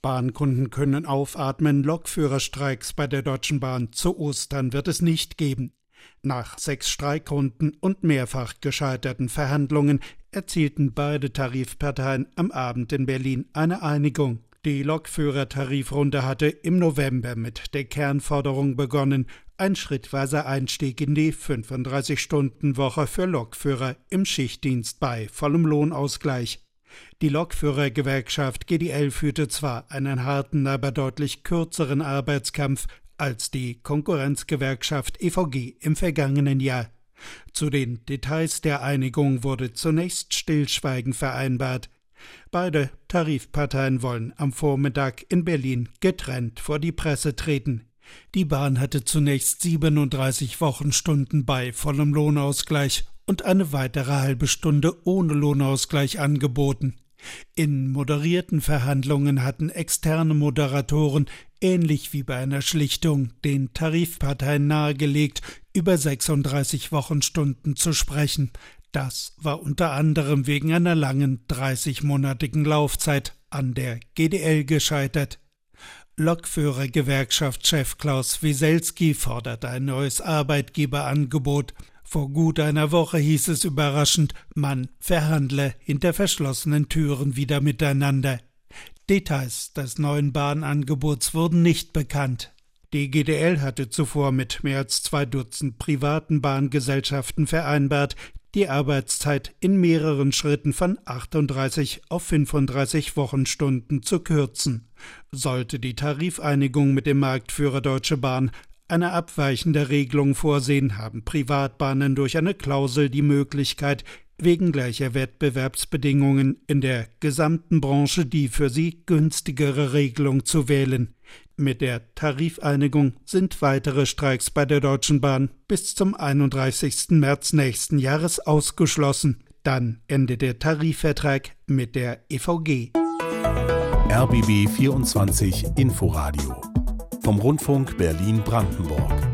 Bahnkunden können aufatmen, Lokführerstreiks bei der Deutschen Bahn zu Ostern wird es nicht geben. Nach 6 Streikrunden und mehrfach gescheiterten Verhandlungen erzielten beide Tarifparteien am Abend in Berlin eine Einigung. Die Lokführertarifrunde hatte im November mit der Kernforderung begonnen, ein schrittweiser Einstieg in die 35-Stunden-Woche für Lokführer im Schichtdienst bei vollem Lohnausgleich. Die Lokführergewerkschaft GDL führte zwar einen harten, aber deutlich kürzeren Arbeitskampf als die Konkurrenzgewerkschaft EVG im vergangenen Jahr. Zu den Details der Einigung wurde zunächst Stillschweigen vereinbart. Beide Tarifparteien wollen am Vormittag in Berlin getrennt vor die Presse treten. Die Bahn hatte zunächst 37 Wochenstunden bei vollem Lohnausgleich und eine weitere halbe Stunde ohne Lohnausgleich angeboten. In moderierten Verhandlungen hatten externe Moderatoren, ähnlich wie bei einer Schlichtung, den Tarifparteien nahegelegt, über 36 Wochenstunden zu sprechen. Das war unter anderem wegen einer langen 30-monatigen Laufzeit an der GDL gescheitert. Lokführergewerkschaftschef Klaus Wieselski fordert ein neues Arbeitgeberangebot. Vor gut einer Woche hieß es überraschend, man verhandle hinter verschlossenen Türen wieder miteinander. Details des neuen Bahnangebots wurden nicht bekannt. Die GDL hatte zuvor mit mehr als 2 Dutzend privaten Bahngesellschaften vereinbart, die Arbeitszeit in mehreren Schritten von 38 auf 35 Wochenstunden zu kürzen. Sollte die Tarifeinigung mit dem Marktführer Deutsche Bahn eine abweichende Regelung vorsehen, haben Privatbahnen durch eine Klausel die Möglichkeit, wegen gleicher Wettbewerbsbedingungen in der gesamten Branche die für sie günstigere Regelung zu wählen. Mit der Tarifeinigung sind weitere Streiks bei der Deutschen Bahn bis zum 31. März nächsten Jahres ausgeschlossen. Dann endet der Tarifvertrag mit der EVG. RBB 24 Inforadio vom Rundfunk Berlin-Brandenburg.